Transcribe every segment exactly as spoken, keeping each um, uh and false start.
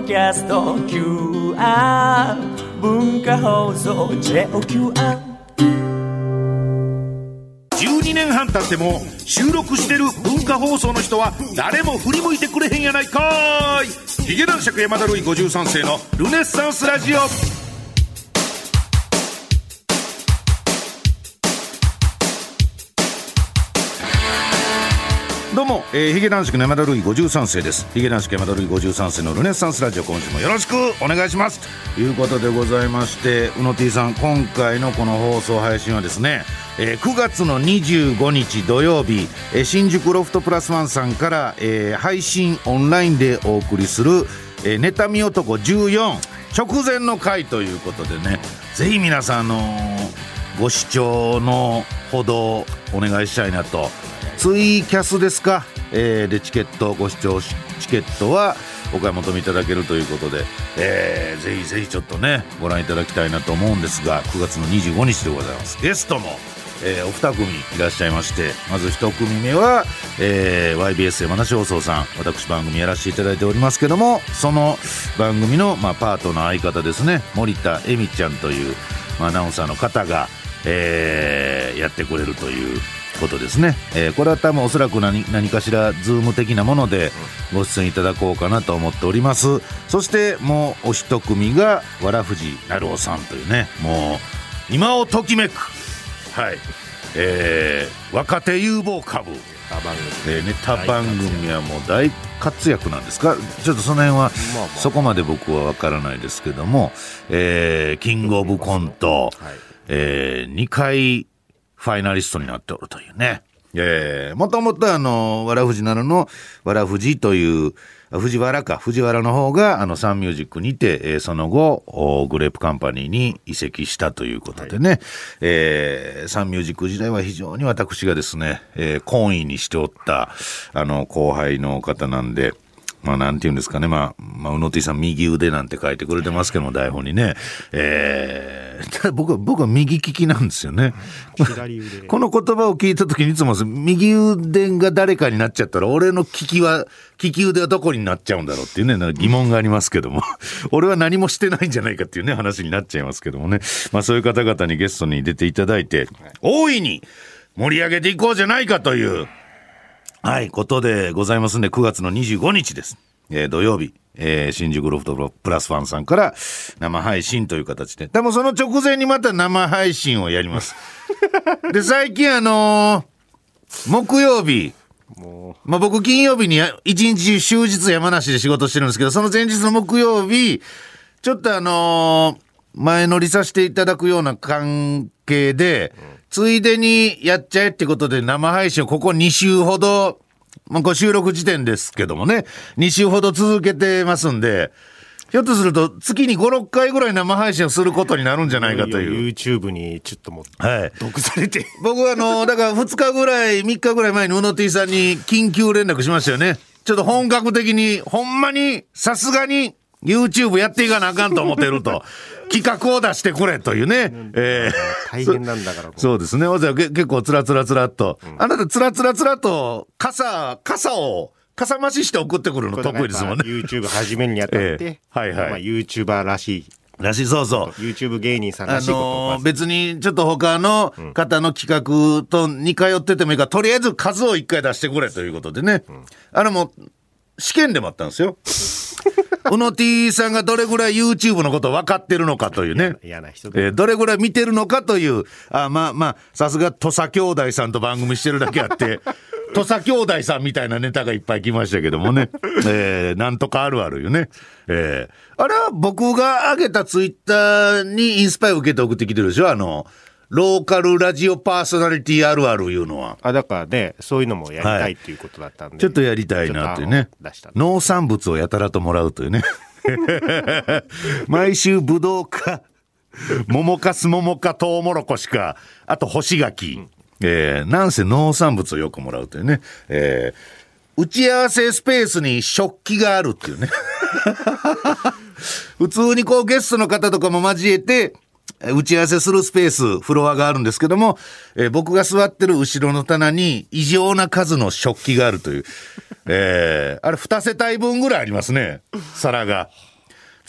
キャスト キューアール 文化放送 ジェイキューアール。 じゅうにねんはん経っても収録してる文化放送の人は誰も振り向いてくれへんやないかーい。ヒゲ男爵山田るいごじゅうさん世のルネッサンスラジオ。どうも、えー、ヒゲ男爵の山田るいごじゅうさん世です。ヒゲ男爵山田るいごじゅうさん世のルネッサンスラジオ、今週もよろしくお願いしますということでございまして、うの T さん、今回のこの放送配信はですね、えー、くがつのにじゅうごにち土曜日、えー、新宿ロフトプラスワンさんから、えー、配信オンラインでお送りする、えー、妬み男じゅうよん直前の回ということでね、ぜひ皆さん、あのー、ご視聴のほどお願いしたいなと。ツイキャスですか、えー、でチケットご視聴チケットはお買い求めいただけるということで、えー、ぜひぜひちょっとねご覧いただきたいなと思うんですが、くがつのにじゅうごにちでございます。ゲストも、えー、お二組いらっしゃいまして、まず一組目は、えー、ワイビーエス 山梨放送さん、私番組やらせていただいておりますけども、その番組の、まあ、パートの相方ですね、森田恵美ちゃんという、まあ、アナウンサーの方が、えー、やってくれるということですね、えー、これは多分おそらく 何, 何かしらズーム的なものでご出演いただこうかなと思っております。そしてもうお一組がわらふじなるおさんというね、もう今をときめく、はい、えー、若手有望株、えー、ネタ番組はもう大活躍なんですか。ちょっとその辺はそこまで僕は分からないですけども、えー、キングオブコント、えー、にかいファイナリストになっておるというね。えー、もともとあの、わらふじなるの、わらふじという、藤原か、藤原の方があのサンミュージックにて、えー、その後、グレープカンパニーに移籍したということでね、はい、えー、サンミュージック時代は非常に私がですね、えー、懇意にしておった、あの、後輩の方なんで、まあなんて言うんですかね、まあ、まあ、うの T さん右腕なんて書いてくれてますけども、台本にね、えー、僕は、僕は右利きなんですよね。左腕。この言葉を聞いたときにいつも右腕が誰かになっちゃったら、俺の利きは、利き腕はどこになっちゃうんだろうっていうね、疑問がありますけども、俺は何もしてないんじゃないかっていうね、話になっちゃいますけどもね。まあそういう方々にゲストに出ていただいて、大いに盛り上げていこうじゃないかという、はい、ことでございますんで、くがつのにじゅうごにちです。えー、土曜日、えー、新宿ロフトプラスワンさんから生配信という形で、多分その直前にまた生配信をやります。で、最近あのー、木曜日、もうまあ、僕金曜日に一日終日山梨で仕事してるんですけど、その前日の木曜日、ちょっとあのー、前乗りさせていただくような関係で、うん、ついでにやっちゃえってことで生配信をここにしゅうほど、まあ、これ収録時点ですけどもね、にしゅうほど続けてますんで、ひょっとすると月にご、ろっかいぐらい生配信をすることになるんじゃないかという。 いやいや YouTube にちょっともう、はい、毒されて。 僕はあの、だからふつかぐらい、みっかぐらい前にうの T さんに緊急連絡しましたよね。ちょっと本格的に、ほんまに、さすがに YouTube やっていかなあかんと思ってると。企画を出してくれというね。えー、大変なんだから。 そ, そうですね。わざわざ結構つらつらつらっと、うん、あなたつらつらつらと傘、傘を、傘増しして送ってくるの得意ですもんね。 YouTube 始めるにあたって、えー、はいはい。まあ、YouTuber らしい。 らしい、そうそう。 YouTube 芸人さんらしいことを、 あのー、別にちょっと他の方の企画と似通っててもいいから、とりあえず数を一回出してくれということでね。うん、あれも、試験でもあったんですよ。うの T さんがどれぐらい YouTube のことを分かってるのかというね。 嫌な人で、 えー、どれぐらい見てるのかという、あ、まあまあ、さすが土佐兄弟さんと番組してるだけあって、土佐兄弟さんみたいなネタがいっぱい来ましたけどもね。えー、なんとかあるあるよね。えー、あれは僕が上げたツイッターにインスパイを受けて送ってきてるでしょ、あの、ローカルラジオパーソナリティあるあるいうのは。 あ、だからね、そういうのもやりたいっていうことだったんで、はい、 ちょっとやりたいなっていうね。農産物をやたらともらうというね。毎週ブドウか、桃かす桃かトウモロコシか、あと干し柿。うん、えー、なんせ農産物をよくもらうというね。えー、打ち合わせスペースに食器があるっていうね。普通にこうゲストの方とかも交えて、打ち合わせするスペース、フロアがあるんですけども、えー、僕が座ってる後ろの棚に異常な数の食器があるという。えー、あれに世帯分ぐらいありますね、皿が。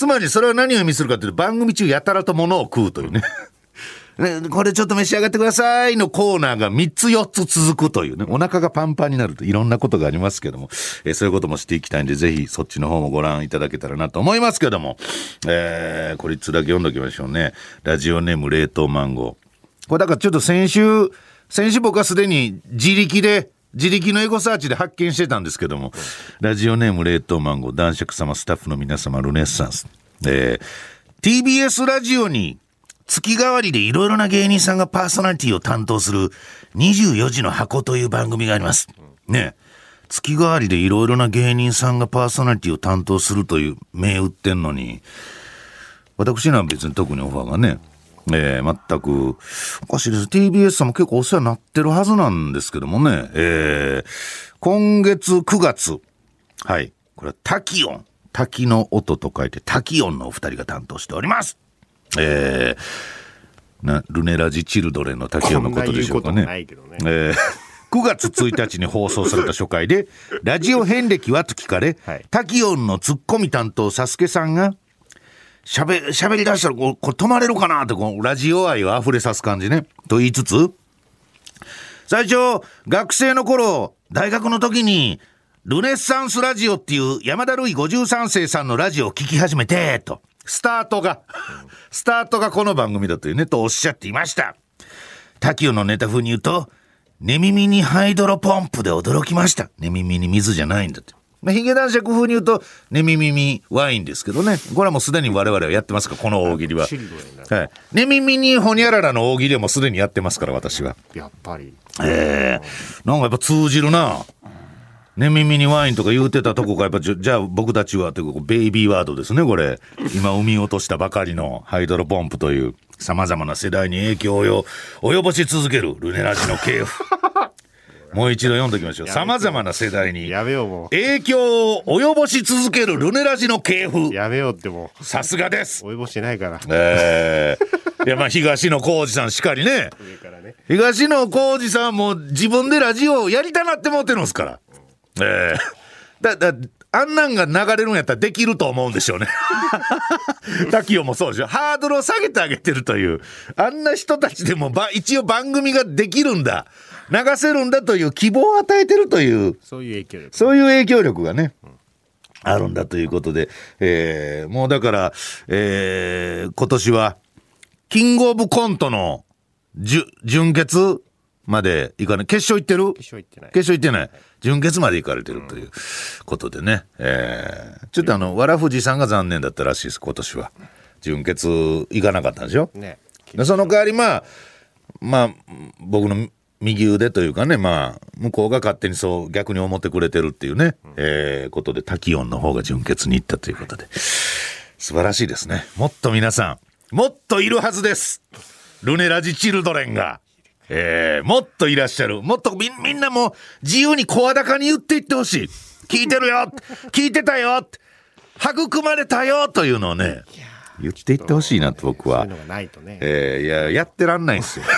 つまりそれは何を意味するかというと、番組中やたらと物を食うというねね、これちょっと召し上がってくださいのコーナーがみっつよっつ続くというね、お腹がパンパンになるといろんなことがありますけども、えー、そういうこともしていきたいんで、ぜひそっちの方もご覧いただけたらなと思いますけども、えー、これいつだけ読んどきましょうね。ラジオネーム冷凍マンゴー。これだからちょっと先週先週僕はすでに自力で自力のエゴサーチで発見してたんですけども、ラジオネーム冷凍マンゴー、男爵様、スタッフの皆様、ルネッサンス、えー、ティービーエス ラジオに月替わりでいろいろな芸人さんがパーソナリティを担当するにじゅうよじの箱という番組がありますね。月替わりでいろいろな芸人さんがパーソナリティを担当するという銘打ってんのに、私には別に特にオファーがね、えー、全くおかしいです。 ティービーエス さんも結構お世話になってるはずなんですけどもね、えー、今月くがつ、はい、これはタキオン、滝の音と書いてタキオンのお二人が担当しております。えー、なルネラジチルドレンの滝音のことでしょうかね。ないけどね、えー、くがつついたちに放送された初回でラジオ遍歴はと聞かれ、はい、滝音のツッコミ担当サスケさんがしゃべ、しゃべり出したらこれ、これ止まれるかなってこうラジオ愛を溢れさす感じねと言いつつ、最初学生の頃大学の時にルネッサンスラジオっていう山田るいごじゅうさん世さんのラジオを聞き始めてと、スタートがスタートがこの番組だというねとおっしゃっていました。タキオのネタ風に言うと、寝耳にハイドロポンプで驚きました。寝耳に水じゃないんだって。まあ、ヒゲ男爵風に言うと寝耳にワインですけどね、これはもうすでに我々はやってますから、この大喜利は、はい、寝耳にホニャララの大喜利はもうすでにやってますから、私はやっぱり、 えー、なんかやっぱ通じるな。寝耳にワインとか言うてたとこがやっぱじゃ、じゃあ僕たちはというベイビーワードですね。これ今生み落としたばかりのハイドロポンプという様々な世代に影響を及ぼし続けるルネラジの系譜もう一度読んでおきましょう。様々な世代に影響を及ぼし続けるルネラジの系譜。 やめようってもうさすがです。 及ぼしてないから。 えー、いやまあ東野幸治さんしかりね。上からね。東野幸治さんも自分でラジオをやりたなって思ってるんですから。えー、だだあんなんが流れるんやったらできると思うんでしょうねタキオもそうでしょ。ハードルを下げてあげてるという、あんな人たちでもば一応番組ができるんだ、流せるんだという希望を与えてるという、 そういう影響力、 そういう影響力がね、うん、あるんだということで、えー、もうだから、えー、今年はキングオブコントの準決までいかない、決勝行ってる？ 決勝行ってない。 決勝行ってない。準決まで行かれてるということでね、えー、ちょっとあのわらふじさんが残念だったらしいです。今年は準決行かなかったんでしょ、ね、その代わりまあまあ僕の右腕というかね、まあ向こうが勝手にそう逆に思ってくれてるっていうね、うん、えー、ことでタキオンの方が準決に行ったということで、素晴らしいですね。もっと皆さんもっといるはずです。ルネラジチルドレンが、えー、もっといらっしゃる。もっと み, みんなも自由に声高に言っていってほしい。聞いてるよ聞いてたよ育まれたよというのをね言っていってほしいなと僕は。そういうのがないとね、えー、いややってらんないんですよ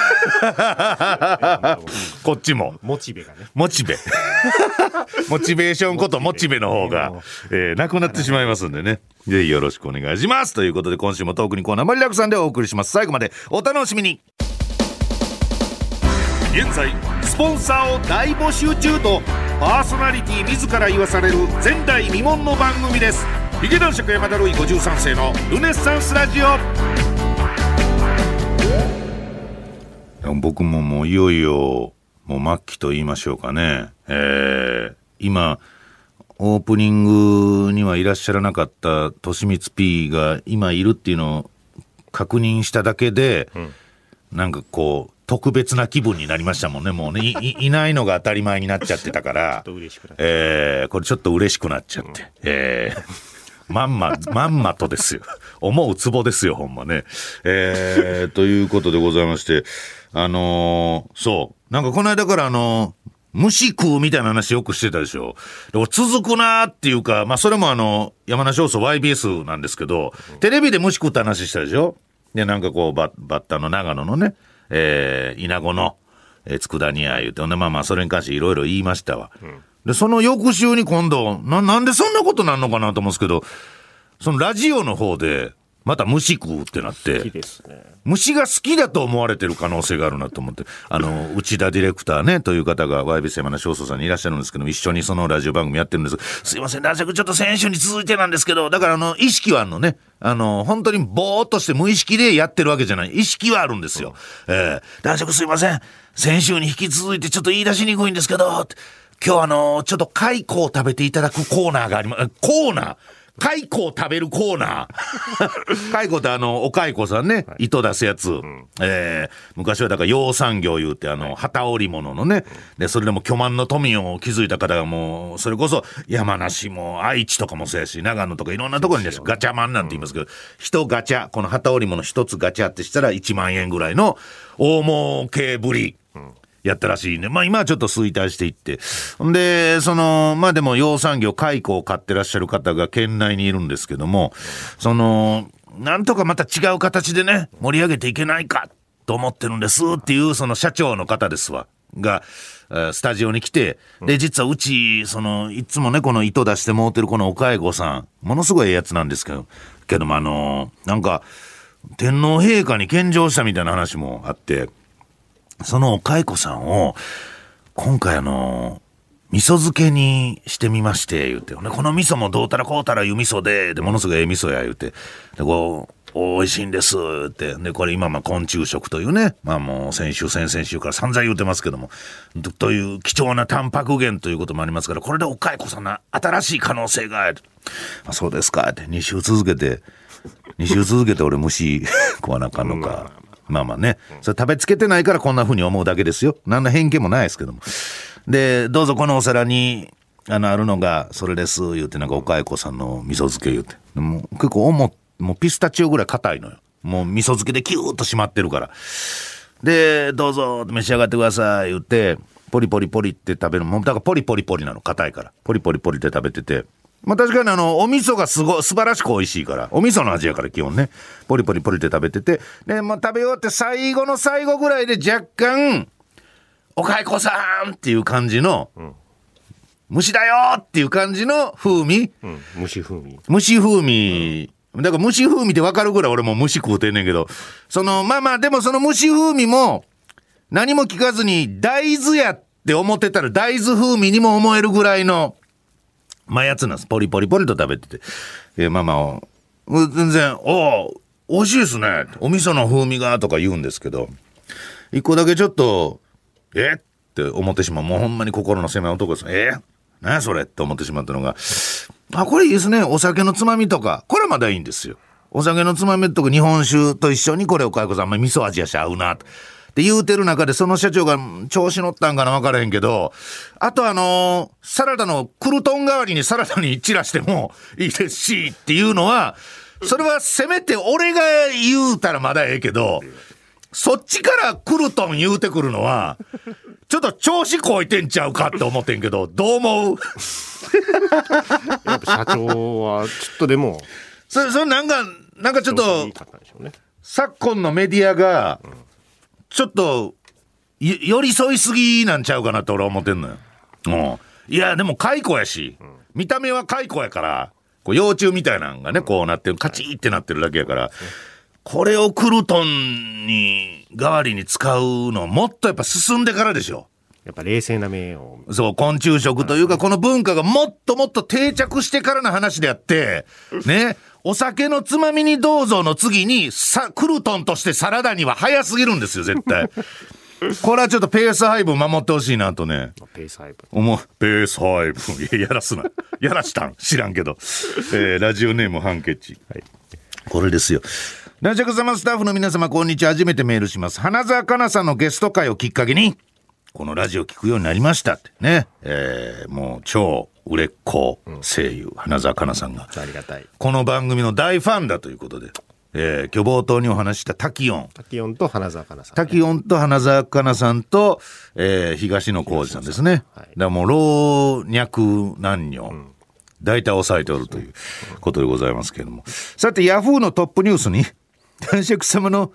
こっちもモチベがねモチベモチベーションことモチベの方が、えー、なくなってしまいますんでね、ぜひよろしくお願いしますということで、今週もトークにコーナー盛りだくさんでお送りします。最後までお楽しみに。現在スポンサーを大募集中とパーソナリティ自ら言わされる前代未聞の番組です。ヒゲ男爵山田るいごじゅうさん世のルネッサンスラジオ。僕ももういよいよもう末期と言いましょうかね、えー、今オープニングにはいらっしゃらなかったとしみつ P が今いるっていうのを確認しただけで、うん、なんかこう特別な気分になりましたもんね。もうね い, いないのが当たり前になっちゃってたからえー、これちょっと嬉しくなっちゃって、うん、えー、まんままんまとですよ思うツボですよほんまね、えー、ということでございまして、あのー、そうなんかこの間からあのー、虫食うみたいな話よくしてたでしょ。でも続くなーっていうか、まあそれもあの山梨放送 ワイビーエス なんですけど、うん、テレビで虫食った話したでしょ。でなんかこうバッ、バッタの長野のね、えー、稲子の、えー、佃煮屋言うて、まあまあそれに関していろいろ言いましたわ、うん、でその翌週に今度 な, なんでそんなことなんのかなと思うんですけど、 そのラジオの方でまた虫食うってなって、 好きですね。 虫が好きだと思われてる可能性があるなと思って、あの内田ディレクターねという方がワイビー山名正宗さんにいらっしゃるんですけど、一緒にそのラジオ番組やってるんです。すいません男爵ちょっと先週に続いてなんですけど、だからあの意識はあるのね、あの本当にぼーっとして無意識でやってるわけじゃない、意識はあるんですよ、うん、えー、男爵すいません先週に引き続いてちょっと言い出しにくいんですけどって、今日あのちょっと蚕を食べていただくコーナーがあります。コーナー蚕を食べるコーナー蚕ってあのお蚕さんね、はい、糸出すやつ、うん、えー、昔はだから養蚕業言うてあの、はい、旗織物のね、うん、でそれでも巨万の富を築いた方がもうそれこそ山梨も愛知とかもそうやし長野とかいろんなところに、ね、ガチャマンなんて言いますけど、うん、一ガチャこの旗織物一つガチャってしたらいちまんえんぐらいの大儲けぶり、うん、やったらしいね。まあ今はちょっと衰退していって。で、その、まあでも養蚕業、蚕を飼ってらっしゃる方が県内にいるんですけども、その、なんとかまた違う形でね、盛り上げていけないかと思ってるんですっていう、その社長の方ですわ。が、スタジオに来て、で、実はうち、その、いつもね、この糸出してもうてるこのお蚕さん、ものすごいやつなんですけど、けどもあの、なんか、天皇陛下に献上したみたいな話もあって、そのお蚕さんを今回あの味噌漬けにしてみまして言って、この味噌もどうたらこうたらいう味噌で、でものすごいええ味噌や言うて、でこう美味しいんですって、でこれ今まあ昆虫食というね、まあもう先週先々週から散々言うてますけども、という貴重なタンパク源ということもありますから、これでお蚕さんの新しい可能性がある。あ、そうですかってに週続けてに週続けて俺虫食わなあかんのか。まあまあね、それ食べつけてないからこんな風に思うだけですよ。何の偏見もないですけども。で、どうぞこのお皿にあのあるのがそれです言うて、なんかお蚕さんの味噌漬け言うて、もう結構重もうピスタチオぐらい硬いのよ。もう味噌漬けでキューッと締まってるから。で、どうぞ召し上がってください言って、ポリポリポリって食べる。もうだからポリポリポリなの、硬いから。ポリポリポリって食べてて。まあ確かにあのお味噌がすごい素晴らしく美味しいから、お味噌の味やから基本ね、ポリポリポリって食べてて、でまあ食べ終わって最後の最後ぐらいで若干お蚕さんっていう感じの、うん、虫だよっていう感じの風味、 うん、虫風味虫風味、うん、だから虫風味で分かるぐらい俺も虫食うてんねんけど、そのまあまあでもその虫風味も何も聞かずに大豆やって思ってたら大豆風味にも思えるぐらいのまあやつなんです。ポリポリポリと食べてて、えー、まあまあ全然おー美味しいですね、お味噌の風味がとか言うんですけど、一個だけちょっとえって思ってしまう、もうほんまに心の狭い男です。え何やそれって思ってしまったのが、あこれいいですね、お酒のつまみとかこれまだいいんですよ。お酒のつまみとか日本酒と一緒にこれお蚕さん、まあ、味噌味やし合うなって言うてる中で、その社長が調子乗ったんかな分からへんけど、あとあのー、サラダのクルトン代わりにサラダに散らしてもいいですしっていうのは、それはせめて俺が言うたらまだええけど、そっちからクルトン言うてくるのはちょっと調子こいてんちゃうかって思ってんけど、どう思う？ やっぱ社長はちょっとでもそれそれなんかなんかちょっと昨今のメディアが、うん、ちょっと寄り添いすぎなんちゃうかなって俺は思ってんのよ。うん、いやでも蚕やし、うん、見た目は蚕やからこう幼虫みたいなのがね、こうなってるカチーってなってるだけやから、これをクルトンに代わりに使うのもっとやっぱ進んでからでしょ。 やっぱ冷静な目を、 そう昆虫食というかこの文化がもっともっと定着してからの話であってね、お酒のつまみにどうぞの次にさクルトンとしてサラダには早すぎるんですよ絶対。これはちょっとペース配分守ってほしいなとね。 ペース配分思う。ペース配分いややらすなやらしたん知らんけど、えー、ラジオネームハンケチ、はい、これですよ。男爵様スタッフの皆様こんにちは。初めてメールします。花澤香菜さんのゲスト会をきっかけにこのラジオ聞くようになりましたってね、えー、もう超売れっ子声優、うん、花澤香菜さんがありがたいこの番組の大ファンだということで、えー、今日冒頭にお話した滝音滝音と花澤香菜さん、 ね、滝音と花澤香菜さんと、えー、東野幸治さんですね、はい、だからもう老若男女、うん、大体抑えておるということでございますけれども、さてヤフーのトップニュースに男爵様の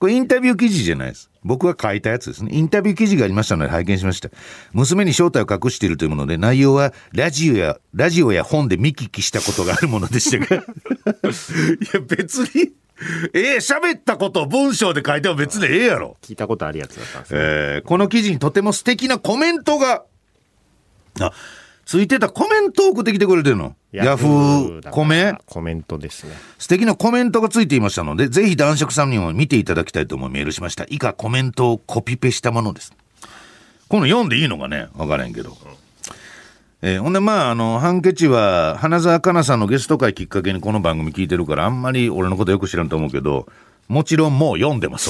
これインタビュー記事じゃないです。僕が書いたやつですね。インタビュー記事がありましたので拝見しました。娘に正体を隠しているというもので、内容はラジオやラジオや本で見聞きしたことがあるものでしたがいや別にええ喋ったことを文章で書いても別にええやろ。 聞いたことあるやつだったんですね、 えー、この記事にとても素敵なコメントがあついてた。コメントを送ってきてくれてるの。ヤフーコメコメントですね。 素敵なコメントがついていましたので、ぜひ男爵さんにも見ていただきたいと思いメールしました。以下コメントをコピペしたものです。この読んでいいのかね分からんけど、えー、ほんでまああのハンケチは花澤香菜さんのゲスト会きっかけにこの番組聞いてるからあんまり俺のことよく知らんと思うけど、もちろんもう読んでます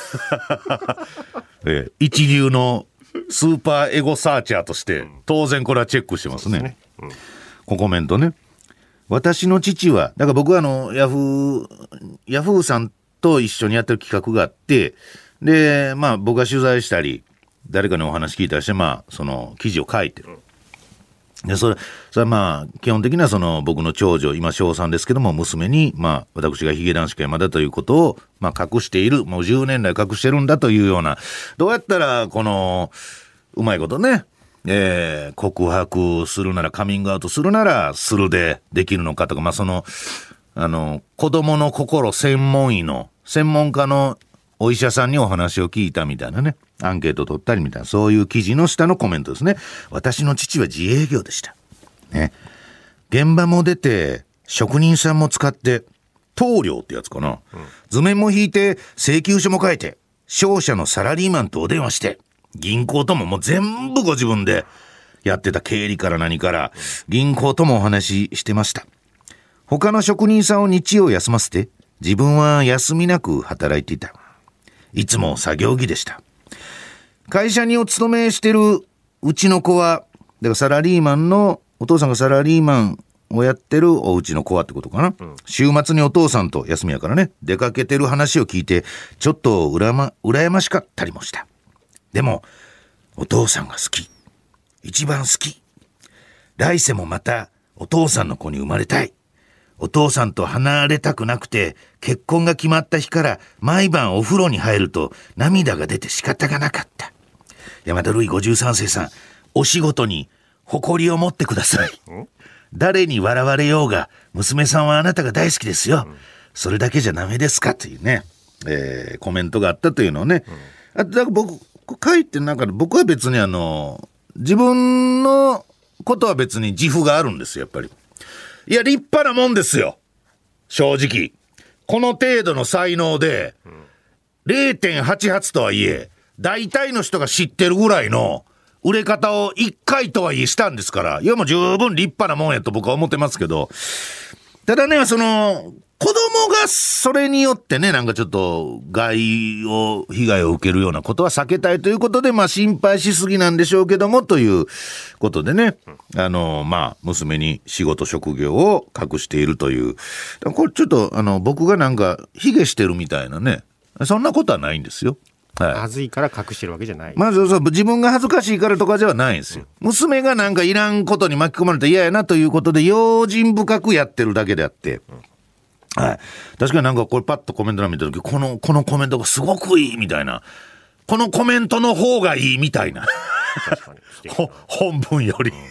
俺、えー、一流のスーパーエゴサーチャーとして当然これはチェックしてますね。ね、うん、こコメントね。私の父はだから僕はあのヤフーヤフーさんと一緒にやってる企画があって、でまあ僕が取材したり誰かにお話聞いたりして、まあその記事を書いてる。でそれそれはまあ基本的にはその僕の長女今小さんですけども娘にまあ私がヒゲ男子山田ということをまあ隠している、もうじゅうねん来隠してるんだというような、どうやったらこのうまいことね、えー、告白するならカミングアウトするならするでできるのかとか、まあそのあの子供の心専門医の専門家のお医者さんにお話を聞いたみたいなね、アンケートを取ったりみたいな、そういう記事の下のコメントですね。私の父は自営業でした。ね。現場も出て、職人さんも使って、棟梁ってやつかな。うん、図面も引いて、請求書も書いて、商社のサラリーマンとお電話して、銀行とももう全部ご自分でやってた、経理から何から、銀行ともお話ししてました。他の職人さんを日曜休ませて、自分は休みなく働いていた。いつも作業着でした。会社にお勤めしてるうちの子は、だからサラリーマンの、お父さんがサラリーマンをやってるおうちの子はってことかな、うん、週末にお父さんと休みやからね、出かけてる話を聞いて、ちょっとうらま、羨ましかったりもした。でも、お父さんが好き。一番好き。来世もまたお父さんの子に生まれたい。お父さんと離れたくなくて、結婚が決まった日から毎晩お風呂に入ると涙が出て仕方がなかった。山田るいごじゅうさんせいさん、お仕事に誇りを持ってください。誰に笑われようが、娘さんはあなたが大好きですよ。それだけじゃダメですかというね、えー、コメントがあったというのをね。あとだから僕、書いてなんか僕は別にあの、自分のことは別に自負があるんですよ、やっぱり。いや、立派なもんですよ。正直。この程度の才能で、れいてんはちはち とはいえ、大体の人が知ってるぐらいの売れ方をいっかいとはいえしたんですから、いやもう十分立派なもんやと僕は思ってますけど、ただね、その、子供がそれによってね、なんかちょっと害を、被害を受けるようなことは避けたいということで、まあ心配しすぎなんでしょうけども、ということでね、あの、まあ、娘に仕事職業を隠しているという、これちょっと、あの、僕がなんか、卑下してるみたいなね、そんなことはないんですよ。 はい、恥ずいから隠してるわけじゃない。 まあそうそう自分が恥ずかしいからとかじゃないんですよ、うん、娘がなんかいらんことに巻き込まれて嫌やなということで用心深くやってるだけであって、うん、はい、確かになんかこれパッとコメント欄見た時このこのコメントがすごくいいみたいな、このコメントの方がいいみたいな本文より、うん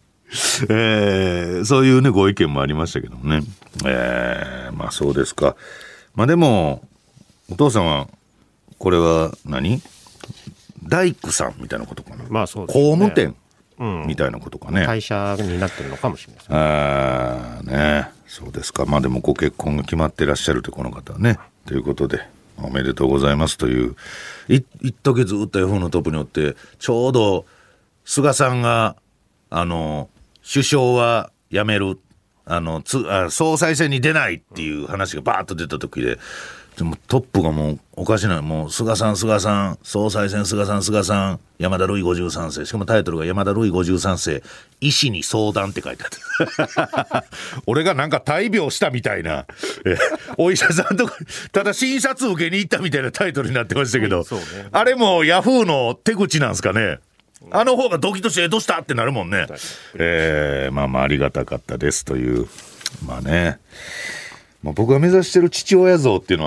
えー、そういうねご意見もありましたけどね、えー、まあそうですか。まあでもお父さんはこれは何大工さんみたいなことかな、 まあそうですね、 工務店みたいなことかね、 うん、会社になってるのかもしれないですね。 あね、そうですか。まあでもご結婚が決まってらっしゃるとこの方はね、ということでおめでとうございますという、い一時ずっと ヤフー のトップによってちょうど菅さんがあの首相は辞める、あのつあ総裁選に出ないっていう話がバーッと出た時で、でもトップがもうおかしない、もう菅さん菅さん総裁選菅さん菅さん山田るいごじゅうさんせい、しかもタイトルが山田るいごじゅうさんせい医師に相談って書いてあった俺がなんか大病したみたいなお医者さんとかただ診察受けに行ったみたいなタイトルになってましたけど、うんそうね、あれもヤフーの手口なんですかね。あの方がドキッとしてどうしたってなるもんね。えー、まあまあありがたかったですという、まあね、まあ、僕が目指してる父親像っていうのは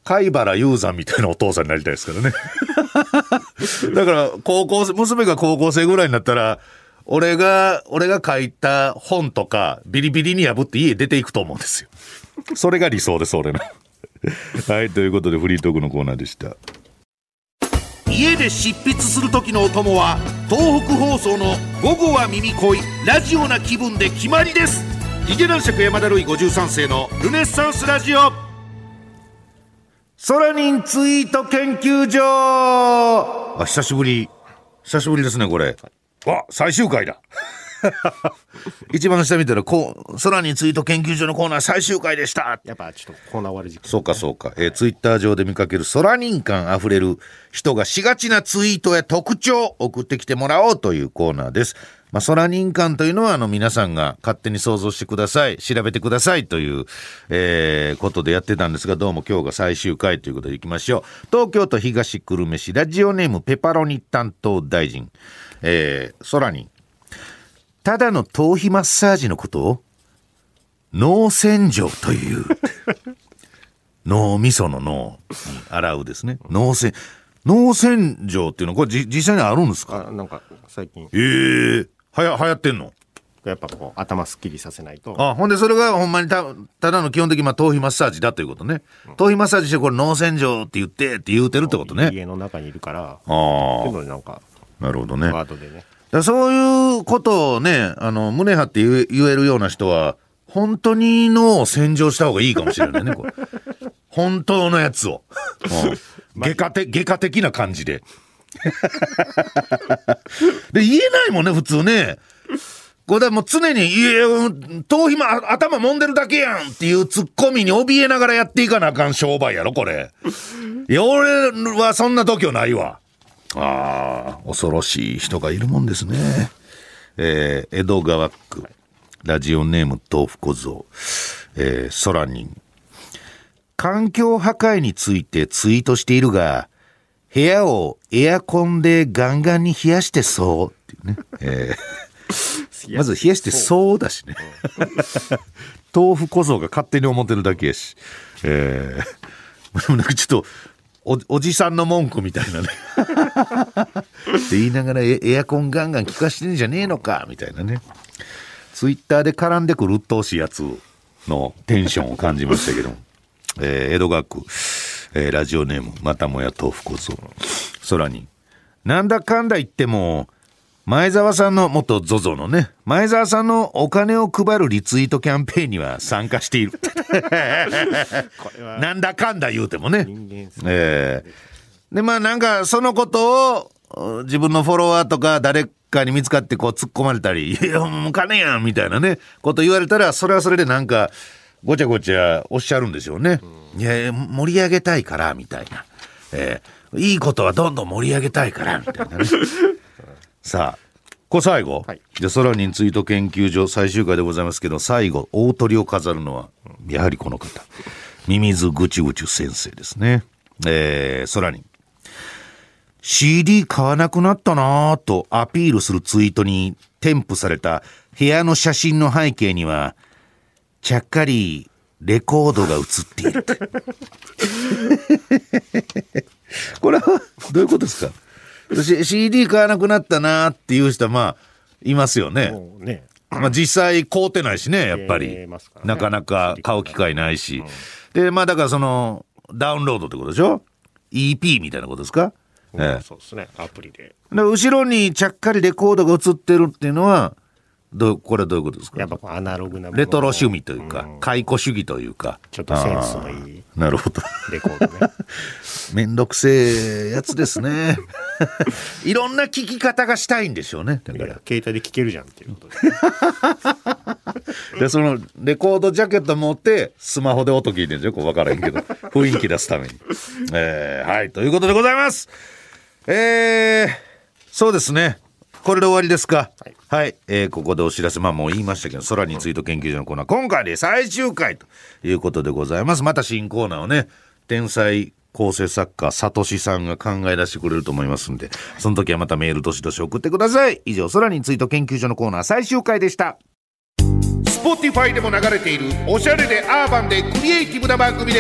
貝原雄山みたいなお父さんになりたいですからねだから高校生娘が高校生ぐらいになったら俺が俺が書いた本とかビリビリに破って家出ていくと思うんですよ。それが理想です俺のはい、ということでフリートークのコーナーでした。家で執筆する時のお供は東北放送の午後は耳恋ラジオな気分で決まりです。ヒゲ男爵山田るいごじゅうさん世のルネッサンスラジオソラニンツイート研究所。あ、久しぶり久しぶりですねこれ。あ、最終回だ一番下見たらこうソラニンツイート研究所のコーナー最終回でした。 やっぱちょっとコーナー終わる時間、ね、 そうかそうか、えー、ツイッター上で見かけるソラニン感あふれる人がしがちなツイートや特徴を送ってきてもらおうというコーナーです。まあ、ソラニン感というのはあの皆さんが勝手に想像してください、調べてくださいという、えー、ことでやってたんですが、どうも今日が最終回ということでいきましょう。東京都東久留米市ラジオネームペパロニ担当大臣、えー、ソラニン、ただの頭皮マッサージのことを脳洗浄という脳みその脳に洗うですね。脳洗脳洗浄っていうのはこれじ実際にあるんですか？ あ、なんか最近えー、はや流行ってんの？ やっぱこう頭すっきりさせないと。 あ、ほんでそれがほんまに た, ただの基本的にまあ頭皮マッサージだということね、うん、頭皮マッサージしてこれ脳洗浄って言ってって言うてるってことね。 家の中にいるから。 ああ、 でもなんかなるほどね。 ワードでね、 だそういうことをね、あの胸張って言え、言えるような人は本当に脳を洗浄した方がいいかもしれないねこれ本当のやつを、うん、外科的、外科的な感じでで言えないもんね普通ね。これだもう常にいや頭皮ま頭揉んでるだけやんっていうツッコミに怯えながらやっていかなあかん商売やろこれ。いや俺はそんな度胸ないわ。ああ、恐ろしい人がいるもんですね。えー、江戸川区ラジオネーム豆腐小僧、えー、ソラニン、環境破壊についてツイートしているが部屋をエアコンでガンガンに冷やしてそうっていうね、えー、まず冷やしてそうだしね豆腐小僧が勝手に思ってるだけやし、えー、でもなんかちょっとお, おじさんの文句みたいなねって言いながら エ, エアコンガンガン効かしてんじゃねえのかみたいなね、ツイッターで絡んでくる鬱陶しいやつのテンションを感じましたけど、えー、江戸川区、えー、ラジオネームまたもや豆腐小僧、空になんだかんだ言っても前澤さんの元 ゾゾ のね前澤さんのお金を配るリツイートキャンペーンには参加しているこれはなんだかんだ言うてもね、えー、でまあなんかそのことを自分のフォロワーとか誰かに見つかってこう突っ込まれたりいやもう金やんみたいなねこと言われたらそれはそれでなんかごちゃごちゃおっしゃるんですよね、うん、いや盛り上げたいからみたいな、えー、いいことはどんどん盛り上げたいからみたいなねさあこれ最後、はい、じゃあソラニンツイート研究所最終回でございますけど最後大トリを飾るのはやはりこの方ミミズぐちぐち先生ですね。えー、ソラニン シーディー 買わなくなったなとアピールするツイートに添付された部屋の写真の背景にはちゃっかりレコードが写っているこれはどういうことですか？ シーディー 買わなくなったなっていう人はまあいますよね。ね、まあ、実際買うてないしねやっぱり、ね、なかなか買う機会ないし、うん、でまあだからそのダウンロードってことでしょ？ イーピー みたいなことですか？ うん、ええ、そうですね、アプリで。 で後ろにちゃっかりレコードが映ってるっていうのはどうこれはどういうことですか？ やっぱアナログなレトロ趣味というか、うん、解雇主義というかちょっとセンスのいいなるほどレコードねめんどくせえやつですねいろんな聞き方がしたいんでしょうね。だからいや携帯で聞けるじゃんっていうことででそのレコードジャケット持ってスマホで音聞いてるんですよ。こう分からへんけど雰囲気出すために、えー、はいということでございます。えー、そうですねこれで終わりですか？はい、はい、えー、ここでお知らせ、まあもう言いましたけど空にツイート研究所のコーナー今回で最終回ということでございます。また新コーナーをね天才構成作家サトシさんが考え出してくれると思いますんでその時はまたメールどしどし送ってください。以上空にツイート研究所のコーナー最終回でした。 Spotify でも流れているおしゃれでアーバンでクリエイティブな番組です。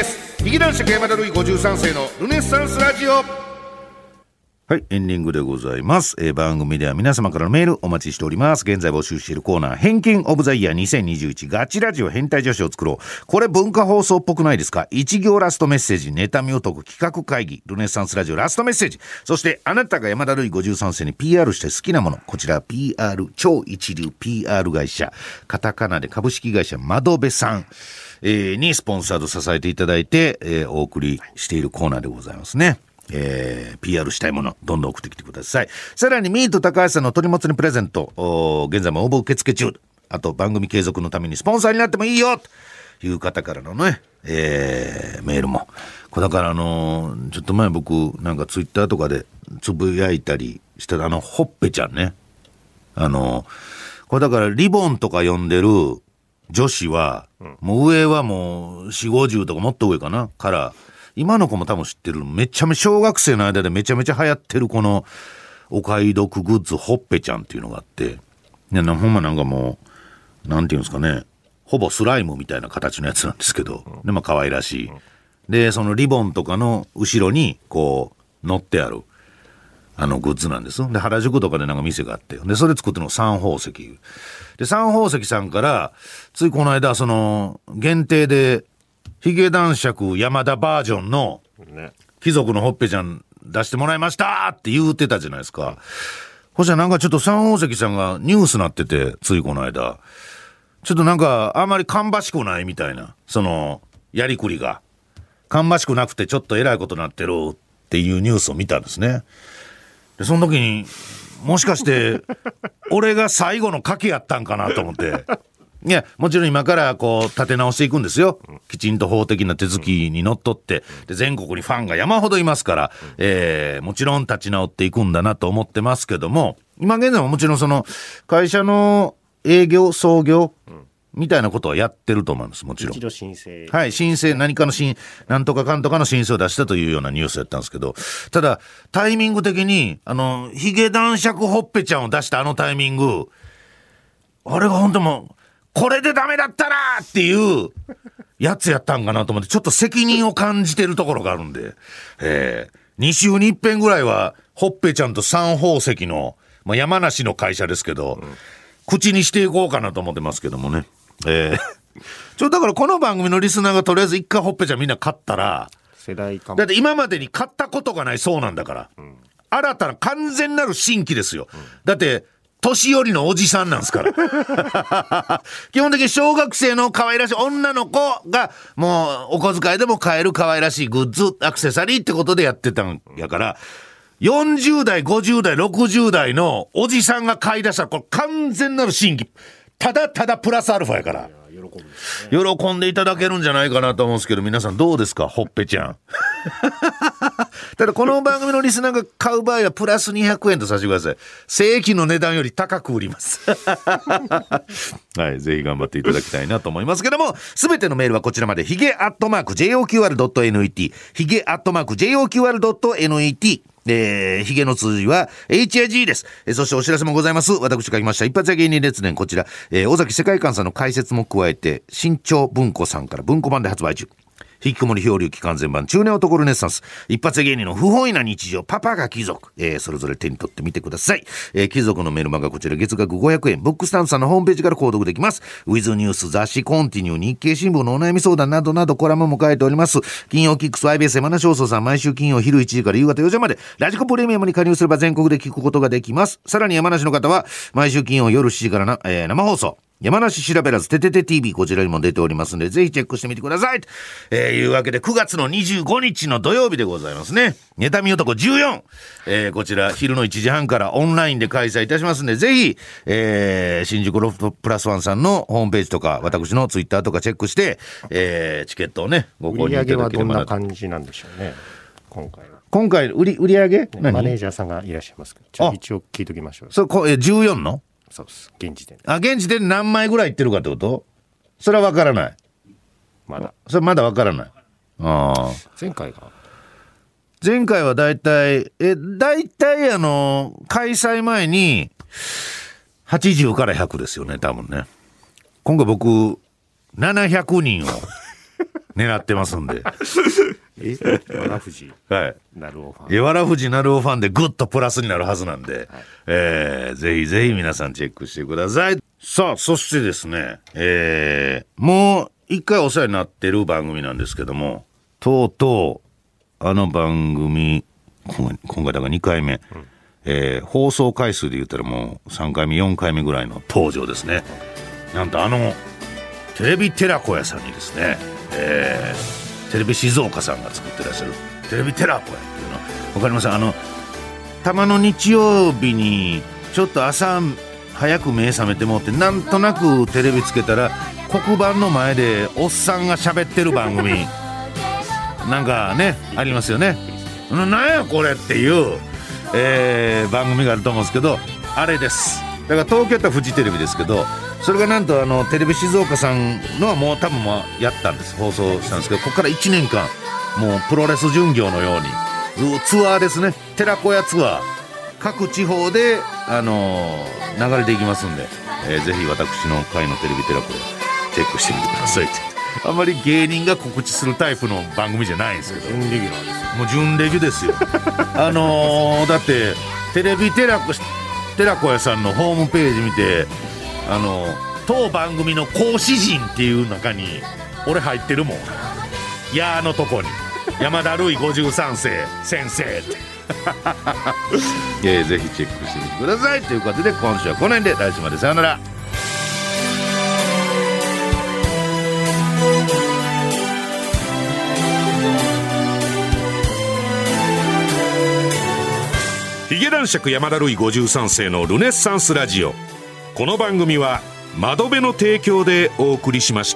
ヒゲ男子山田ルイごじゅうさん世のルネッサンスラジオ。はい、エンディングでございます、えー、番組では皆様からのメールお待ちしております。現在募集しているコーナー、偏見オブザイヤーにせんにじゅういちガチラジオ変態女子を作ろう。これ文化放送っぽくないですか。一行ラストメッセージ、妬み男企画会議、ルネッサンスラジオラストメッセージ。そしてあなたが山田ルイごじゅうさん世に ピーアール して好きなもの、こちら ピーアール 超一流 ピーアール 会社、カタカナで株式会社窓辺さん、えー、にスポンサード支えていただいて、えー、お送りしているコーナーでございますね。えー、ピーアール したいものどんどん送ってきてください。さらにミート高橋さんの鳥もつ煮プレゼント、現在も応募受付中。あと番組継続のためにスポンサーになってもいいよという方からのね、えー、メールもこれだからあのー、ちょっと前僕なんかツイッターとかでつぶやいたりしたあのほっぺちゃんね、あのー、これだからリボンとか呼んでる女子は、うん、もう上はもうよんじゅうごじゅうとかもっと上かなから今の子も多分知ってる、めちゃめちゃ小学生の間でめちゃめちゃ流行ってるこのお買い得グッズほっぺちゃんっていうのがあって、いやなほんまなんかもうなんていうんですかね、ほぼスライムみたいな形のやつなんですけど、でまあ可愛らしい、でそのリボンとかの後ろにこう乗ってあるあのグッズなんです。で原宿とかでなんか店があって、でそれ作ってるの三宝石で、三宝石さんからついこの間その限定でヒゲ男爵山田バージョンの貴族のほっぺちゃん出してもらいましたって言うてたじゃないですか。そしたらなんかちょっと三宝石さんがニュースなってて、ついこの間ちょっとなんかあんまり芳しくないみたいな、そのやりくりが芳しくなくてちょっとえらいことになってるっていうニュースを見たんですね。でその時にもしかして俺が最後の賭けやったんかなと思っていやもちろん今からこう立て直していくんですよ。きちんと法的な手続きにのっとってで全国にファンが山ほどいますから、えー、もちろん立ち直っていくんだなと思ってますけども、今現在ももちろんその会社の営業創業みたいなことはやってると思います。もちろん一度申請、 はい、申請何かの申なんとかかんとかの申請を出したというようなニュースやったんですけど、ただタイミング的にあのヒゲ男爵ほっぺちゃんを出したあのタイミング、あれが本当もうこれでダメだったらっていうやつやったんかなと思って、ちょっと責任を感じてるところがあるんで、えー、に週に一遍ぐらいはほっぺちゃんと三宝石の、まあ、山梨の会社ですけど、うん、口にしていこうかなと思ってますけどもね、えー、ちょだからこの番組のリスナーがとりあえず一回ほっぺちゃんみんな買ったら世代かも。 だって今までに買ったことがないそうなんだから、うん、新たな完全なる新規ですよ、うん、だって年寄りのおじさんなんですから基本的に小学生の可愛らしい女の子がもうお小遣いでも買える可愛らしいグッズアクセサリーってことでやってたんやから、よんじゅう代ごじゅう代ろくじゅう代のおじさんが買い出したらこれ完全なる新規、ただただプラスアルファやから、喜んでですね、喜んでいただけるんじゃないかなと思うんですけど、皆さんどうですかほっぺちゃんただこの番組のリスナーが買う場合はプラスにひゃくえんとさせてください。正規の値段より高く売りますはい、ぜひ頑張っていただきたいなと思いますけども、すべてのメールはこちらまで、ヒゲアットマーク ジェイオーキューアールドットネット ヒゲアットマーク ジェイオーキューアールドットネット、えー、ヒゲの数字は エイチアイジー です。えー、そしてお知らせもございます。私書きました一発屋芸人列伝、こちら、えー、尾崎世界観さんの解説も加えて新潮文庫さんから文庫版で発売中。引きこもり漂流期間全版中年男ルネッサンス、一発屋芸人の不本意な日常、パパが貴族、えー、それぞれ手に取ってみてください。えー、貴族のメルマガこちら月額ごひゃくえん、ブックスタンさんのホームページから購読できます。ウィズニュース、雑誌コンティニュー、日経新聞のお悩み相談などなどコラムも書いております。金曜キックス アイビーエス 山梨放送さん、毎週金曜昼いちじから夕方よじまでラジコプレミアムに加入すれば全国で聞くことができます。さらに山梨の方は毎週金曜夜しちじからな、えー、生放送山梨調べらずててて ティービー こちらにも出ておりますのでぜひチェックしてみてください。えー、いうわけでくがつのにじゅうごにちの土曜日でございますね。妬み男じゅうよん、えー、こちら昼のいちじはんからオンラインで開催いたしますのでぜひ、えー、新宿ロフトプラスワンさんのホームページとか私のツイッターとかチェックして、えー、チケットをねご購入いただければな。売り上げはどんな感じなんでしょうね今回は。 今回売り売り上げ、 ね、マネージャーさんがいらっしゃいますけど一応聞いときましょう。 そこ、えー、じゅうよんのそうです。現時点。 あ、現時点で何枚ぐらいいってるかってこと？それは分からない。 まだ。 それまだ分からない。ああ。 前回が。 前回はだいたいえだいたいあの開催前にはちじゅうからひゃくですよね多分ね。今回僕ななひゃくにんを狙ってますんでえわらふじはいなるおファンわらふじなるおファンでグッとプラスになるはずなんで、はいえー、ぜひぜひ皆さんチェックしてください。さあそしてですね、えー、もう一回お世話になってる番組なんですけども、とうとうあの番組今回だからにかいめ、うんえー、放送回数で言ったらもうさんかいめよんかいめぐらいの登場ですね。なんとあのテレビ寺子屋さんにですね、えー、テレビ静岡さんが作ってらっしゃるテレビ寺子屋っていうの分かります？あのたまの日曜日にちょっと朝早く目覚めてもってなんとなくテレビつけたら黒板の前でおっさんが喋ってる番組なんかねありますよね。なんやこれっていう、えー、番組があると思うんですけど、あれです。だから東京都はフジテレビですけど、それがなんとあのテレビ静岡さんのはもう多分もうやったんです、放送したんですけど、ここからいちねんかんもうプロレス巡業のようにツアーですね、寺子屋ツアー各地方で、あのー、流れていきますんで、えー、ぜひ私の会のテレビ寺子屋チェックしてみてくださいって。あんまり芸人が告知するタイプの番組じゃないんですけど、 準レギュラーですよ。 もう準レギュですよあのー、だってテレビ寺子寺子屋さんのホームページ見て、あの当番組の講師陣っていう中に俺入ってるもんやーのとこに山田るいごじゅうさんせい先生ってえー、ぜひチェックしてみてくださいということで、今週はこの辺で、来週までさよなら。 ヒゲ男爵山田るいごじゅうさんせいのルネッサンスラジオ。この番組は窓辺の提供でお送りしました。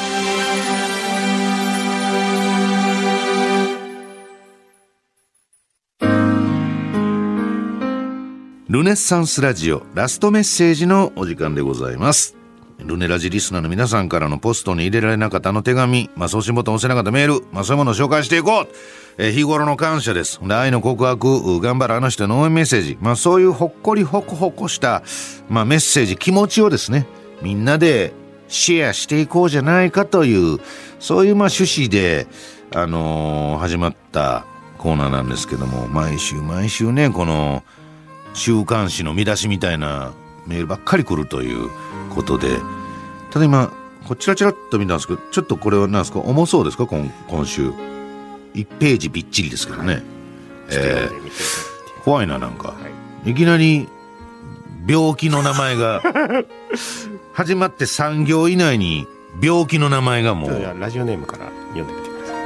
ルネッサンスラジオラストメッセージのお時間でございます。ルネラジリスナーの皆さんからのポストに入れられなかったあの手紙、まあ、送信ボタン押せなかったメール、まあ、そういうものを紹介していこう。えー、日頃の感謝です。で、愛の告白、頑張るあの人の応援メッセージ、まあ、そういうほっこりほこほこした、まあ、メッセージ、気持ちをですね、みんなでシェアしていこうじゃないかという、そういうまあ趣旨で、あのー、始まったコーナーなんですけども、毎週毎週ね、この週刊誌の見出しみたいなメールばっかり来るということで、ただ今こちらちらっと見たんですけど、ちょっとこれは何ですか、重そうですか、 今, 今週いちページびっちりですけどね、はい、えー、怖いな、なんか、はい、いきなり病気の名前が始まってさん行以内に病気の名前がもう、 ラジオネームから読んでみてください。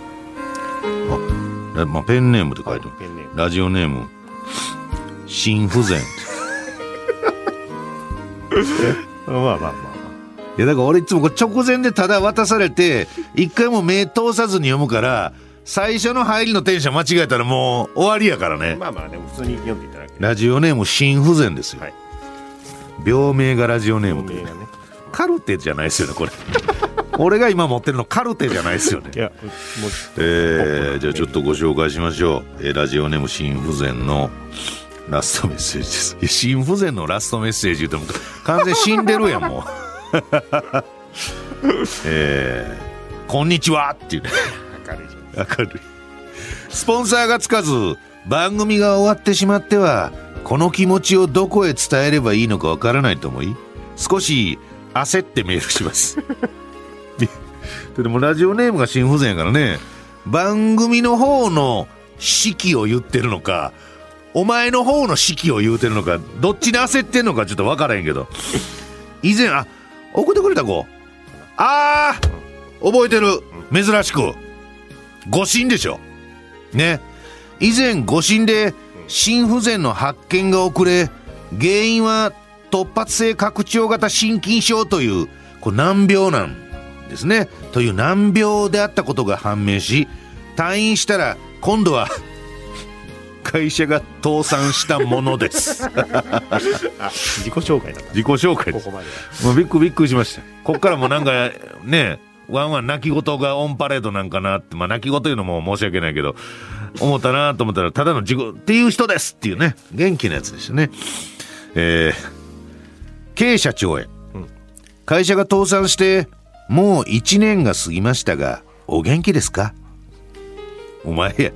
あ、まあ、ペンネームって書いてある、ラジオネーム心不全まあまあまあまあ、 いやだから俺いつもこう直前でただ渡されて一回も目通さずに読むから、最初の入りのテンション間違えたらもう終わりやからね。 まあまあでも普通に読んでいただける。 ラジオネーム心不全ですよ、はい、病名がラジオネームで、ね、カルテじゃないですよねこれ俺が今持ってるのカルテじゃないですよね。いや、もう、えー、じゃあちょっとご紹介しましょう。えー、ラジオネーム心不全のラストメッセージです。いや、心不全のラストメッセージ言うても完全死んでるやんもうえー、こんにちはっていうね、 明るい明るい。スポンサーがつかず番組が終わってしまっては、この気持ちをどこへ伝えればいいのかわからないと思い、少し焦ってメールしますでもラジオネームが心不全やからね、番組の方の式を言ってるのか、お前の方の式を言うてるのか、どっちに焦ってんのかちょっと分からへんけど、以前、あ、送ってくれた子、あー、覚えてる、珍しく誤診でしょね。以前誤診で心不全の発見が遅れ、原因は突発性拡張型心筋症というこれ難病なんですね、という難病であったことが判明し、退院したら今度は会社が倒産したものです自己紹介だった。 自己紹介です。ここまでもうびっくりびっくりしました。こっからもなんかね、ワンワン泣き言がオンパレードなんかなって、まあ泣き言いうのも申し訳ないけど思ったなと思ったら、ただの自己っていう人ですっていうね、元気なやつでしたね。えー、K 社長へ、うん、会社が倒産してもういちねんが過ぎましたがお元気ですか？お前や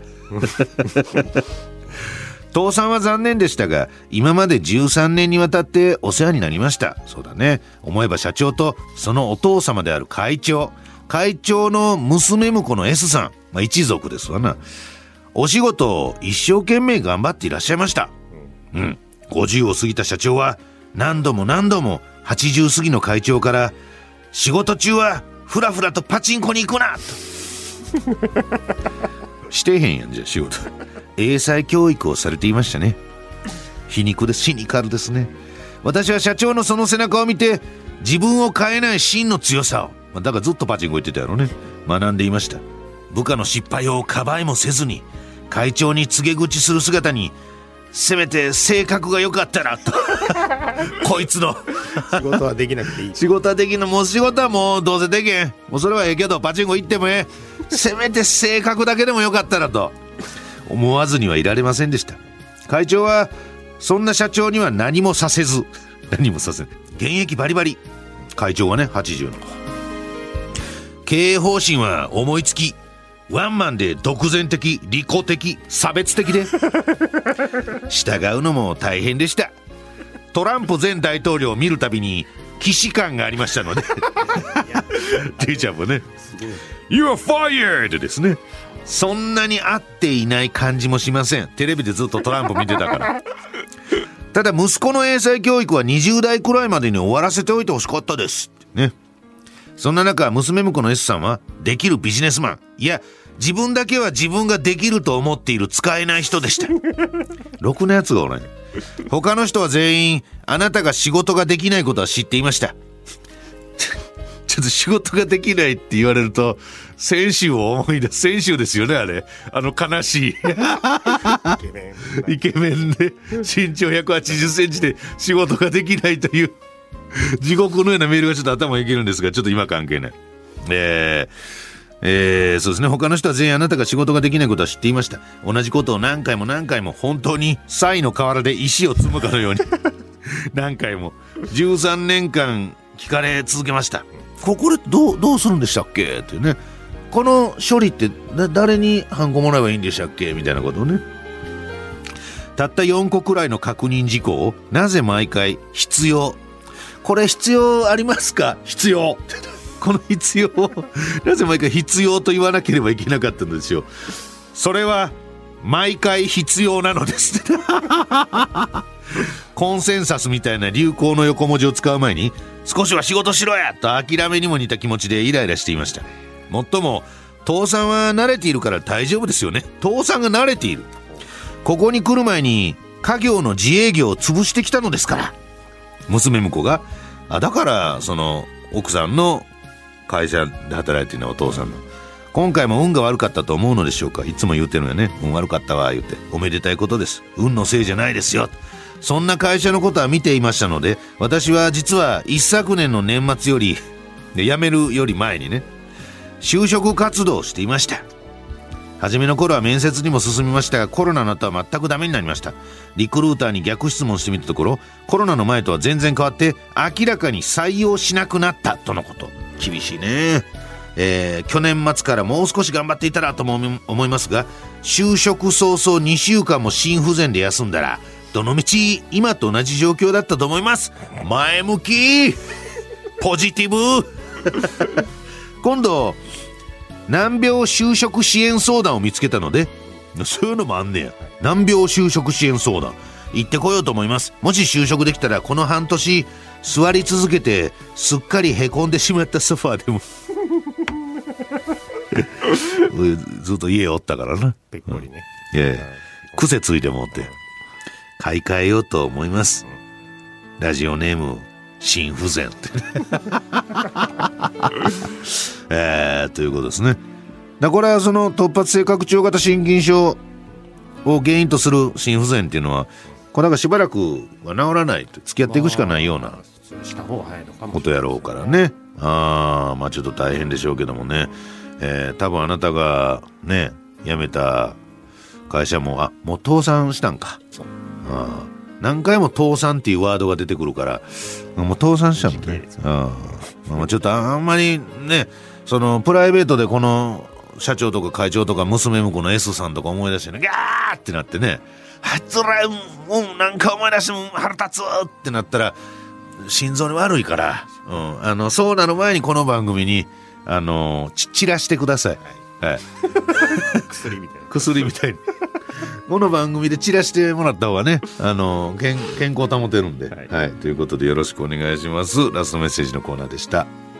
父さんは残念でしたが今までじゅうさんねんにわたってお世話になりました。そうだね、思えば社長とそのお父様である会長会長の娘婿の S さん、まあ、一族ですわな。お仕事を一生懸命頑張っていらっしゃいました。うん、ごじゅうを過ぎた社長は何度も何度もはちじゅう過ぎの会長から仕事中はフラフラとパチンコに行くなとしてへんやんじゃ仕事英才教育をされていましたね。皮肉です、シニカルですね。私は社長のその背中を見て自分を変えない真の強さを、だからずっとパチンコ行ってたやろね、学んでいました。部下の失敗をかばいもせずに会長に告げ口する姿にせめて性格が良かったらとこいつの仕事はできなくていい仕事はできんの、もう仕事はもうどうせできん、もうそれはええけどパチンコ行ってもええせめて性格だけでも良かったらと思わずにはいられませんでした。会長はそんな社長には何もさせず何もさせず現役バリバリ、会長はねはちじゅうの経営方針は思いつきワンマンで独善的利己的差別的で従うのも大変でした。トランプ前大統領を見るたびに既視感がありましたのでデイちゃんもね You are fired ですね。そんなに合っていない感じもしません。テレビでずっとトランプ見てたからただ息子の英才教育はにじゅう代くらいまでに終わらせておいてほしかったですね。そんな中娘婿の S さんはできるビジネスマン、いや自分だけは自分ができると思っている使えない人でしたろくなやつがおらん。他の人は全員あなたが仕事ができないことは知っていましたちょっと仕事ができないって言われると先週を思い出す。先週ですよねあれ、あの悲しいイケメンイケメンで身長ひゃくはちじゅっセンチで仕事ができないという地獄のようなメールがちょっと頭にいけるんですが、ちょっと今関係ない。えーえー、そうですね、他の人は全員あなたが仕事ができないことは知っていました。同じことを何回も何回も本当にサイの河原で石を積むかのように何回もじゅうさんねんかん聞かれ続けました。これどう、どうするんでしたっけっていうね、この処理って誰にハンコもらえばいいんでしたっけみたいなことをね。たったよんこくらいの確認事項をなぜ毎回必要、これ必要ありますか、必要この必要をなぜ毎回必要と言わなければいけなかったんですよ。それは毎回必要なのですコンセンサスみたいな流行の横文字を使う前に少しは仕事しろやと諦めにも似た気持ちでイライラしていました。もっとも父さんは慣れているから大丈夫ですよね。父さんが慣れている。ここに来る前に家業の自営業を潰してきたのですから。娘婿が、あ、だからその奥さんの会社で働いているのはお父さんの、今回も運が悪かったと思うのでしょうか。いつも言うてるのよね、運悪かったわ言って。おめでたいことです、運のせいじゃないですよ。そんな会社のことは見ていましたので、私は実は一昨年の年末より辞めるより前にね、就職活動をしていました。初めの頃は面接にも進みましたが、コロナの後は全くダメになりました。リクルーターに逆質問してみたところ、コロナの前とは全然変わって明らかに採用しなくなったとのこと。厳しいね。えー、去年末からもう少し頑張っていたらとも思いますが、就職早々にしゅうかんも心不全で休んだらどのみち今と同じ状況だったと思います。前向きポジティブ今度難病就職支援相談を見つけたので、そういうのもあんねや。難病就職支援相談行ってこようと思います。もし就職できたらこの半年座り続けてすっかりへこんでしまったソファーでもずっと家おったからな、 ぺっこりね、 うん、いやいや癖ついてもって買い替えようと思います。ラジオネーム心不全ってえー、ということですね。だこれはその突発性拡張型心筋症を原因とする心不全っていうのは、これだからしばらくは治らないと付き合っていくしかないようなことやろうからね。あー、まあちょっと大変でしょうけどもね、えー、多分あなたがね辞めた会社も、あ、もう倒産したんか。あ、何回も倒産っていうワードが出てくるからもう倒産したもんね。あまあ、ちょっとあんまりねそのプライベートでこの社長とか会長とか娘婿の S さんとか思い出してねギャーってなってねあいつらもうなんか思い出しても腹立つってなったら心臓に悪いから、うん、あのそうなる前にこの番組にあのち散らしてください、はいはい、 薬みたいな薬みたいにこの番組で散らしてもらった方がねあの 健, 健康保てるんで、はいはい、ということでよろしくお願いします。ラストメッセージのコーナーでした。